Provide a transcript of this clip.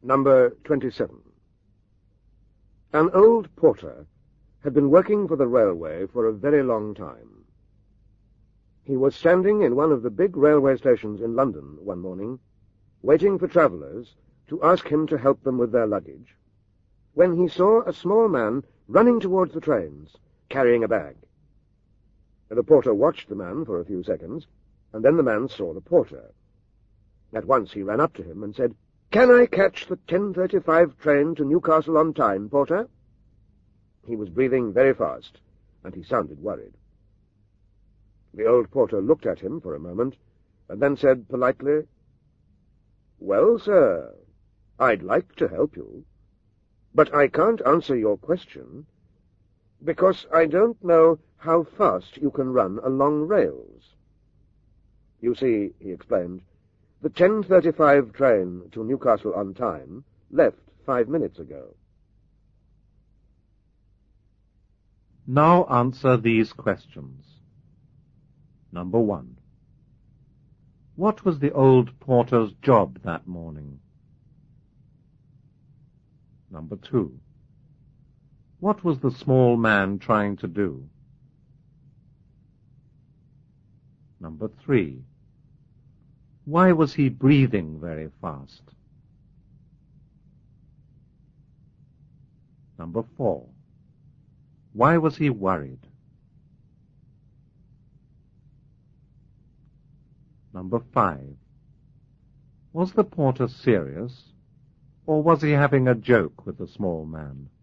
Number 27. An old porter had been working for the railway for a very long time. He was standing in one of the big railway stations in London one morning, waiting for travellers to ask him to help them with their luggage, when he saw a small man running towards the trains, carrying a bag. The porter watched the man for a few seconds, and then the man saw the porter. At once he ran up to him and said, "Can I catch the 10:35 train to Newcastle on time, porter?" He was breathing very fast, and he sounded worried. The old porter looked at him for a moment, and then said politely, "Well, sir, I'd like to help you, but I can't answer your question, because I don't know how fast you can run along rails. You see," he explained, "the 10:35 train to Newcastle on time left 5 minutes ago." Now answer these questions. Number 1. What was the old porter's job that morning? Number 2. What was the small man trying to do? Number 3. Why was he breathing very fast? Number 4. Why was he worried? Number 5. Was the porter serious, or was he having a joke with the small man?